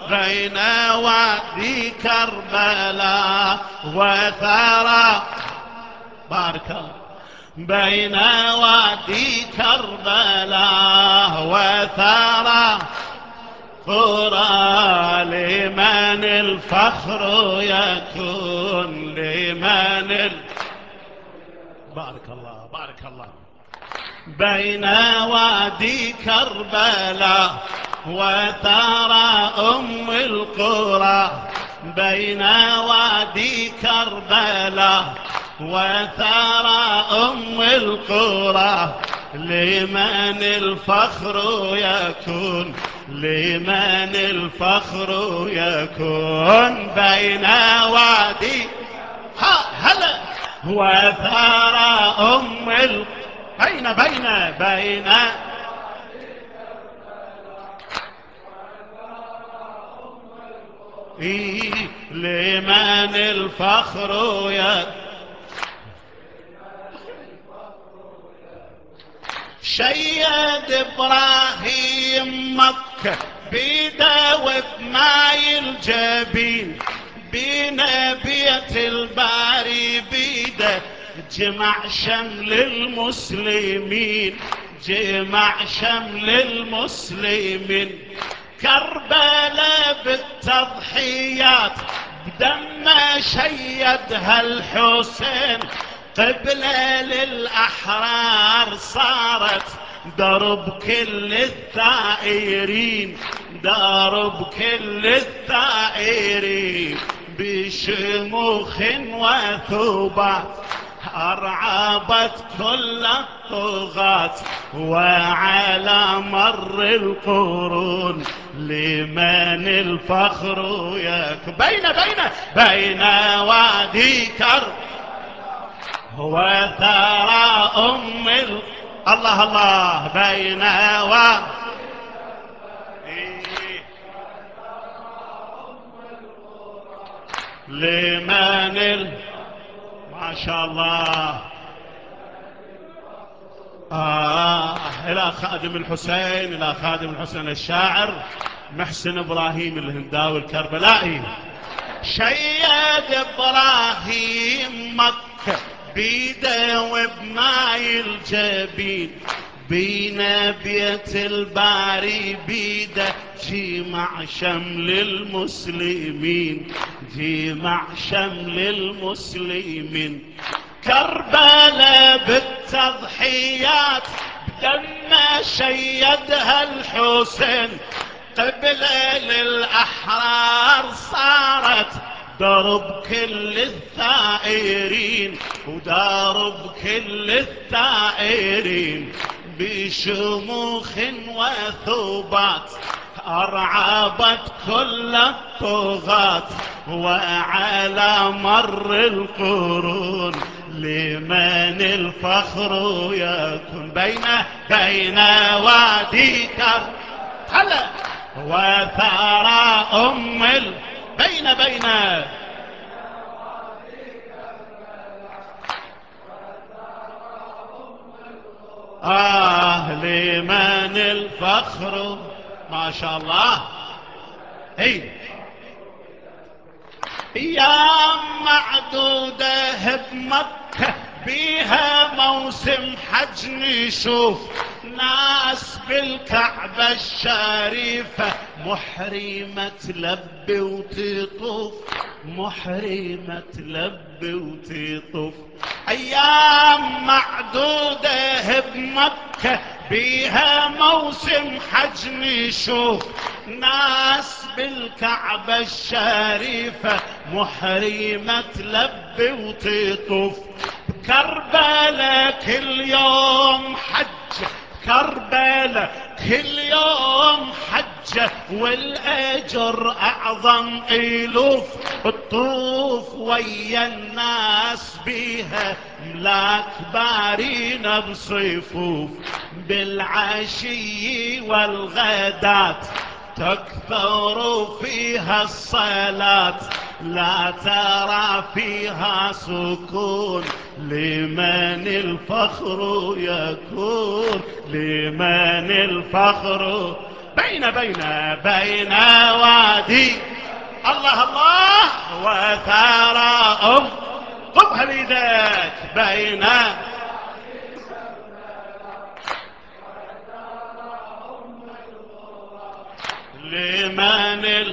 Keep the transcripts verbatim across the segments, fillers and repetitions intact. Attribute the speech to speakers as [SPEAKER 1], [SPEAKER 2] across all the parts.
[SPEAKER 1] بين وادي كربلاء وثرى. بارك الله. بين وادي كربلاء وثرى قرى، لمن الفخر يكون، لمن ال... بارك الله بارك الله. بين وادي كربلاء وثرى أم القرى، بين وادي كربلاء وثرى أم القرى، لمن الفخر يكون، لمن الفخر يكون. بين وادي هلا وثرى أم ال... بين بين بين إيه لمن الفخر يكون. شيد إبراهيم مكة بيده وبماي الجبين، بينا بيت الباري بيده، جمع شمل المسلمين، جمع شمل المسلمين. كربلاء بالتضحيات بدم شيدها الحسين، قبلة للأحرار صارت درب كل الثائرين، درب كل الثائرين. بشموخ وثبات أرعبت كل الطغاة، وعلى مر القرون لمن الفخر يك. بين بين بين وادي كرب وثرى أم ال... الله الله. بين و لمن ال... ما شاء الله. آه إلى خادم الحسين، إلى خادم الحسين الشاعر محسن إبراهيم الهنداوي الكربلائي. شيد إبراهيم مكة بيده وبماي الجبين، بينا بيت الباري بيده، جمع شمل المسلمين، جمع شمل المسلمين. كربلاء بالتضحيات بدم شيدها الحسين، قبلة للأحرار صارت درب كل الثائرين، ودرب كل الثائرين. بشموخ وثبات أرعبت كل الطغاة، وعلى مر القرون لمن الفخر يكون. بين بين وادي كر هلا وثرى أم ال... بين بين آه لمن الفخر. ما شاء الله. هي أيام معدودة بمكة بيها موسم حج نشوف، ناس بالكعبة الشريفة محرمة تلبي وتطوف، محرمة تلبي وتطوف. أيام معدودة بمكة بيها موسم حج نشوف، ناس بالكعبة الشريفة محرمة تلبي وتطوف. كربلاء كل يوم حج، كربلاء كل يوم حجة، والأجر أعظم ألوف. الطوف ويا الناس بيها ملاك بارين بصفوف، بالعشي والغدات تكثر فيها الصلاة، لا ترى فيها سكون. لمن الفخر يكون، لمن الفخر. بين بين بين وادي الله الله وثرى أم قبها بيدك بين لمن ال...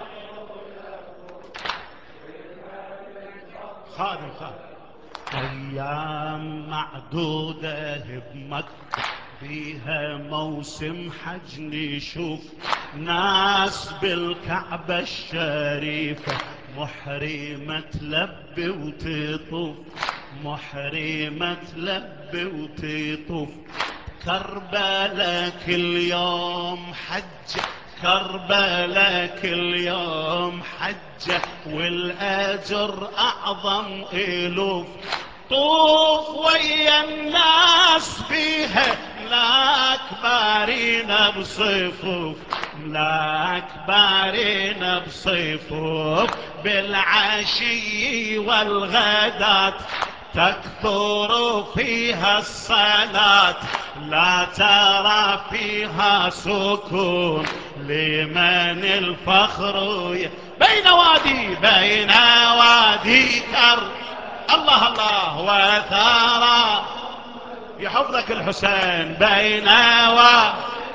[SPEAKER 1] خادم خادم أيام معدودة بمكة فيها موسم حج نشوف ناس بالكعبة الشريفة محرمة تلبي وتطوف محرمة تلبي وتطوف كربلاء كل يوم حج كربلاء كل يوم حجة والأجر أعظم ألوف طوف ويا الناس بيها لا كبارين بصفوف لا كبارين بصفوف بالعشي والغدات تكثر فيها الصلاة لا ترى فيها سكون لمن الفخر ي... بين وادي بين وادي كر الله الله وثارى يحفظك الحسين بين و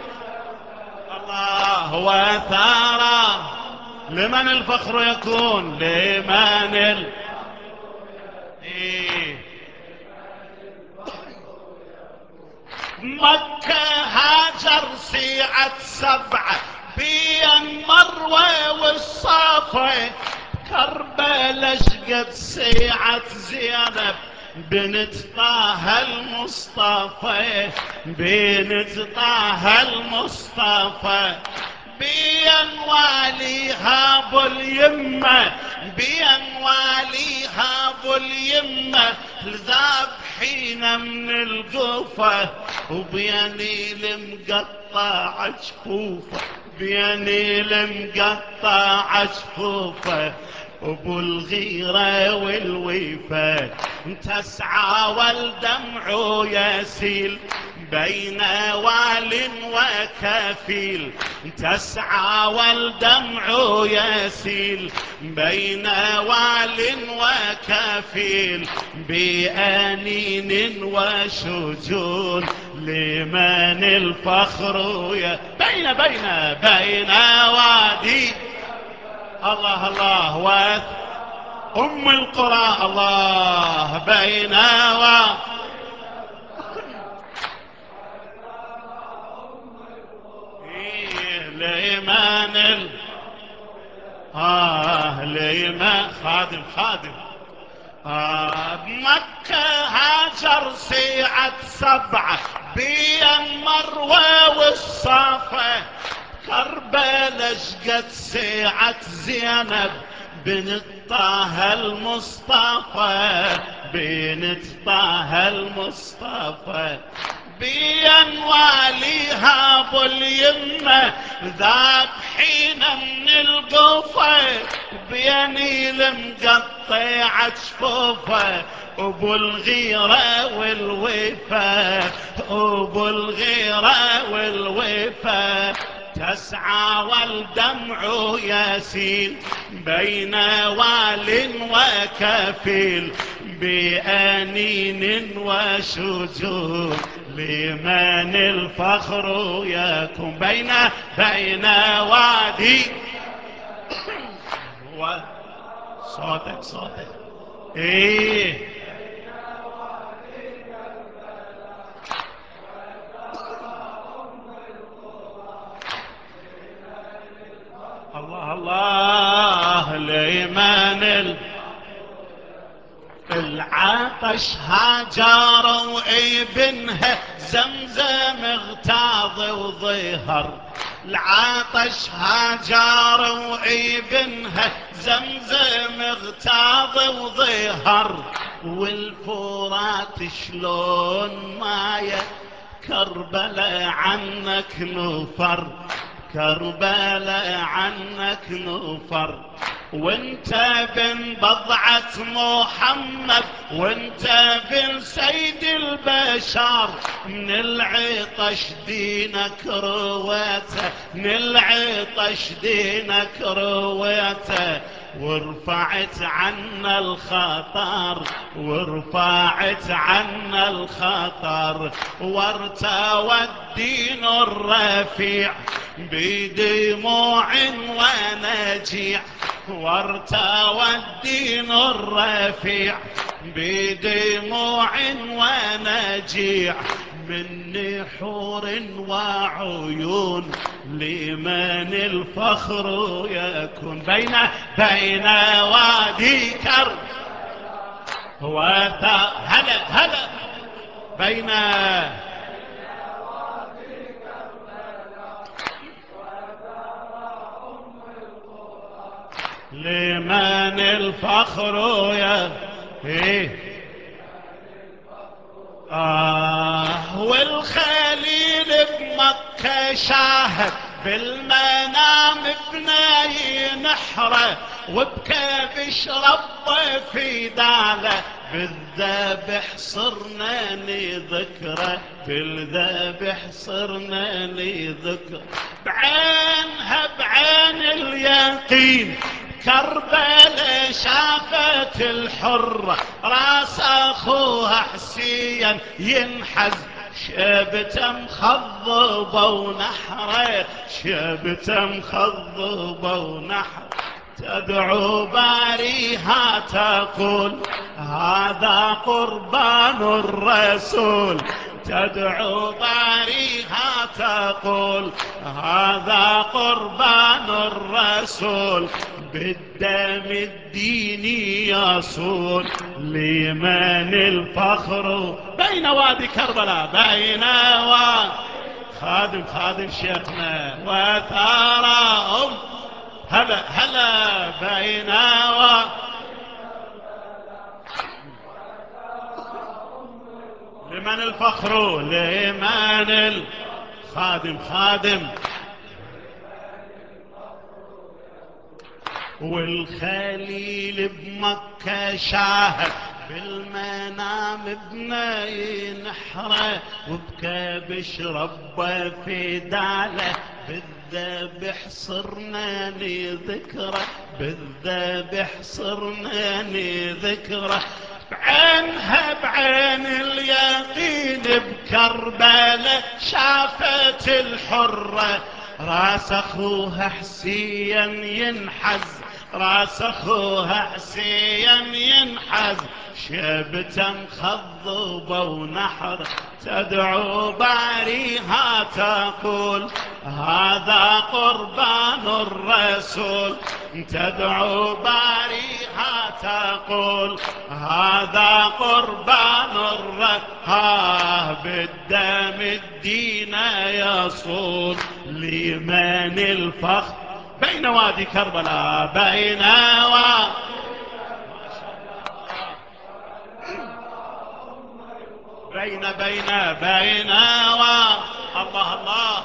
[SPEAKER 1] الله وثارى لمن الفخر يكون لمن ال... إيه مكة هاجر سيعة سبعة بين مروة والصافة كربلاء شقد سيعة زينب بنت طه المصطفى بنت طه المصطفى بين واليها ابو اليمه بين واليها ابو اليمه ذابحين من القفه وبيني المقطع جفوفه بيني المقطع جفوفه ابو الغيره والوفاه تسعى والدمع يسيل بين وال وكفيل تسعى والدمع يسيل بين وال وكفيل بأنين وشجون لمن الفخر يا بين بين بين وادي الله الله وث أم القرى الله بين و لمن ال... آه لمن خادم خادم آه مكة هاجر سيعة سبعة بين مروة والصافة كربلاء شقد سيعة زينب بنت طه المصطفى بنت طه المصطفى بين واليها ابو اليمه ذابحين من القفه بيني المقطع جفوفه ابو الغيره والوفا ابو الغيره والوفا تسعى والدمع يسيل بين وال وكفيل بأنين وشجون لمن الفخر يكون بين بين وادي صوتك صوتك ايه الله الله لمن ال... العطش هاجر وابنها زمزم اغتاظ وظهر العطش هاجر وابنها زمزم اغتاظ وظهر والفرات شلون مايه كربلاء عنك نفر كربلاء عنك نفر وانت بن بضعة محمد، وانت بن سيد البشر. من العطش دينك رويته، من العطش دينك رويته، ورفعت عنا الخطر، ورفعت عنا الخطر. وارتوى الدين الرفيع بدموع ونجيع، وارتوى الدين الرفيع بدموع ونجيع. من نحور وعيون لمن الفخر يكون. بين بين وادي كرب وثا هلا هلا بين لمن الفخر يا إيه. آه والخليل بمكة شاهد بالمنام بناي نحره، وبكى بشرب في داله، بالذبح صرنا نذكره، بالذبح صرنا نذكره. بعينها بعين اليقين كربلاء شافت الحرة، راس اخوها حسين ينحز، شبته مخضبه ونحره، شبته مخضبه ونحره. تدعو باريها تقول هذا قربان الرسول، تدعو باريها تقول هذا قربان الرسول. بالدم الديني يصول لمن الفخر. بين وادي كربلاء بين وادي خادم خادم شيخنا وثارهم هلا هلا بين و لمن الفخر لمن الخادم خادم. والخليل بمكة شاهد بالمنام بناي نحره، وبكى بشرب في داله، بالذبح صرنا نذكره، بالذبح صرنا نذكره. بعينها بعين اليقين بكربلاء شافت الحرة، راس اخوها حسين ينحز، راس اخوها حسين ينحز، شبته مخضبه ونحر. تدعو باريها تقول هذا قربان الرسول، تدعو باريها تقول هذا قربان الرسول. ها بالدم الدين يصول لمن الفخر. بين وادي كربلاء بين و بين بين بين و الله الله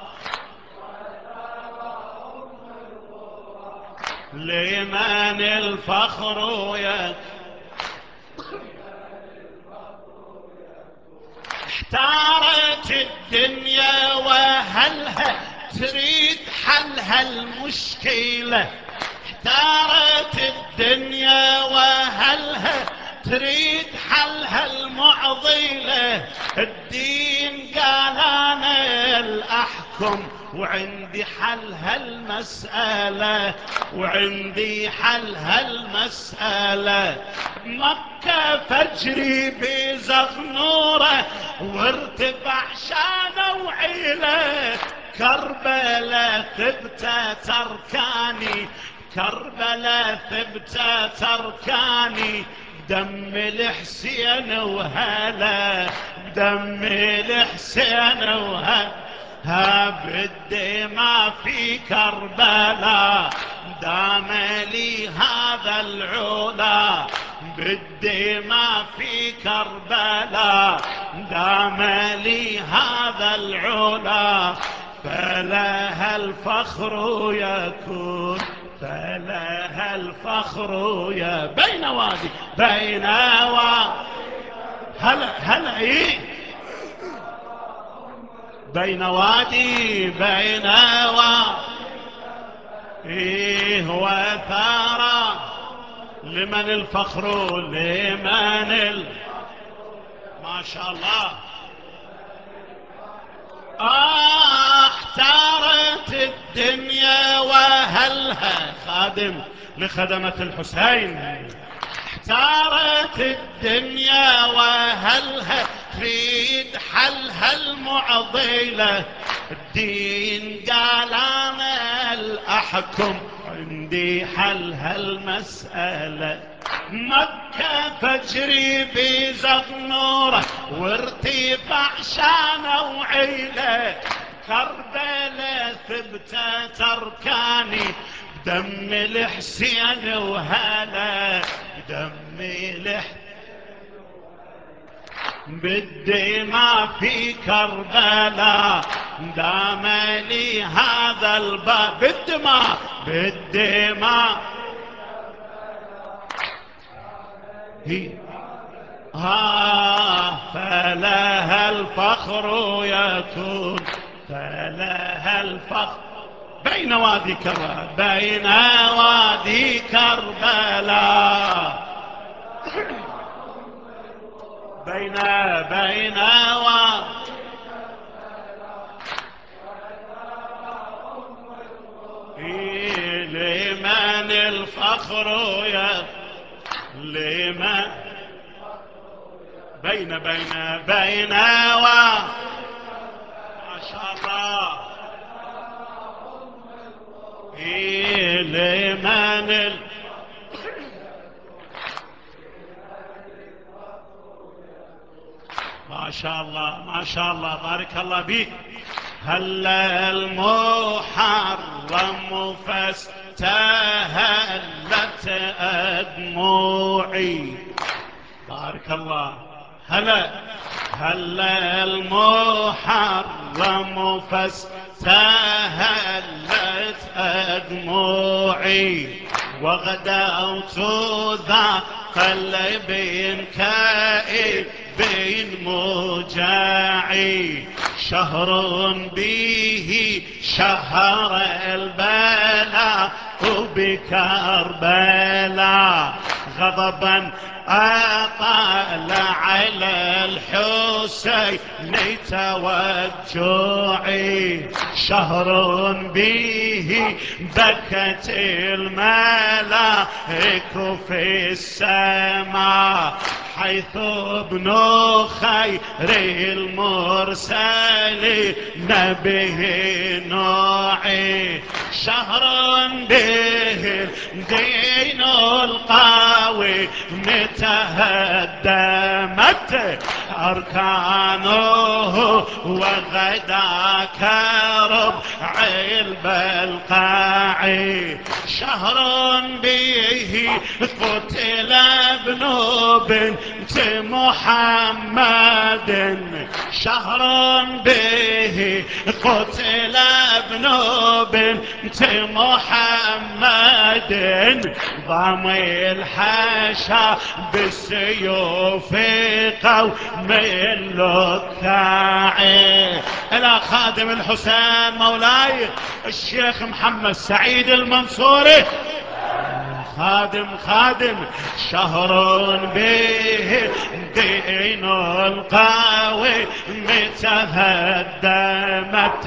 [SPEAKER 1] لمن الفخر يا. احتارت الدنيا وهلها تريد حلها المشكلة، احتارت الدنيا وهلها تريد حلها المعضلة. الدين قال انا الاحكم وعندي حل هالمسألة، وعندي حل هالمسألة. مكة فجري بزغنورة وارتفع شانه وعيله، كربلاء ثبتة تركاني، كربلاء ثبتة تركاني. دم الحسين وهلا دم الحسين وهلا، ها بالدماء في كربلاء دام لي هذا العلا، بالدماء في كربلاء دام لي هذا العلا. فلها الفخر يكون، فلها الفخر يا بين وادي بين وادي هلا هلا ايه بين وادي بين وادي ايه وثارة لمن الفخر لمن ال... ما شاء الله آه احتارت الدنيا وهلها خادم لخدمة الحسين احتارت الدنيا وهلها تريد حلها المعضلة الدين قال انا الاحكم عندي حل هالمسألة مكة فجري بزغنورة وارتفاع شانه وعيله كربلاء ثبتت اركاني دم الحسين وهلا دم الحسين بالدماء في كربلاء دام لي هذا الباب بالدماء بالدماء هي ها فلها الفخر يكون فلها الفخر بين وادي كربلاء بين وادي كربلاء بين بين وادي لمن الفخر يا لمن بين بين بين و ما شاء الله إيه لمن ال... ما شاء الله ما شاء الله بارك الله بيك هلا المحرم فاستهلت أدموعي بارك الله هلا هلا المحرم فاستهلت أدموعي وغدوت ذا قلبي كائب بين مجاعي شهر به شهر البلاء وبكربلاء غضبا أطال على الحسين توجعي شهر به بكت الملائك في السماء حيث ابن خير المرسلين به نوعي شهر به دين القوي تهدمت أركانه وغدا كربع البلقاعي شهر به قتل ابن بنت محمد شهر به قتل ابن بنت محمد ضمي الحشا بالسيوف قوم اللكاعي الى خادم الحسين مولاي الشيخ محمد سعيد المنصوري خادم خادم شهر به دين القوي تهدمت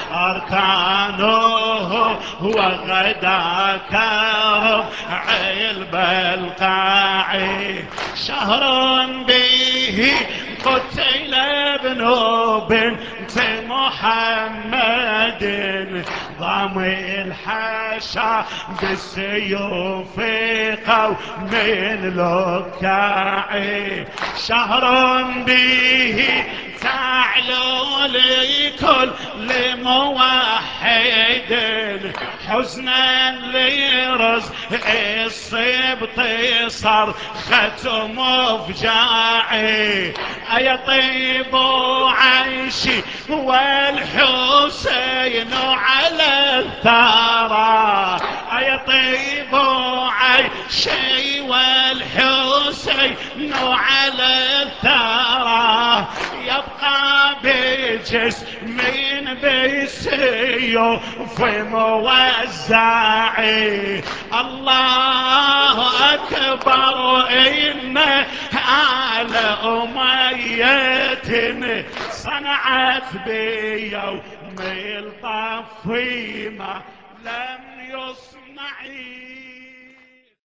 [SPEAKER 1] أركانه وغدا كربع البلقاعي شهر به قتل ابن بنت محمد ضمي الحشا بالسيوف قوم اللكاعي شهر به تعلو لكل موحد حزنا لرزق الصبط صار ختم مفجاعي أيطيب عيشي والحسين على الثرى أيطيب ضبوعي شي والحسين وعلى الثرى يبقى بجسمين بالسيوف موزعي. الله أكبر إن آل أمية صنعت بيوم الطف ما لم يصنعي.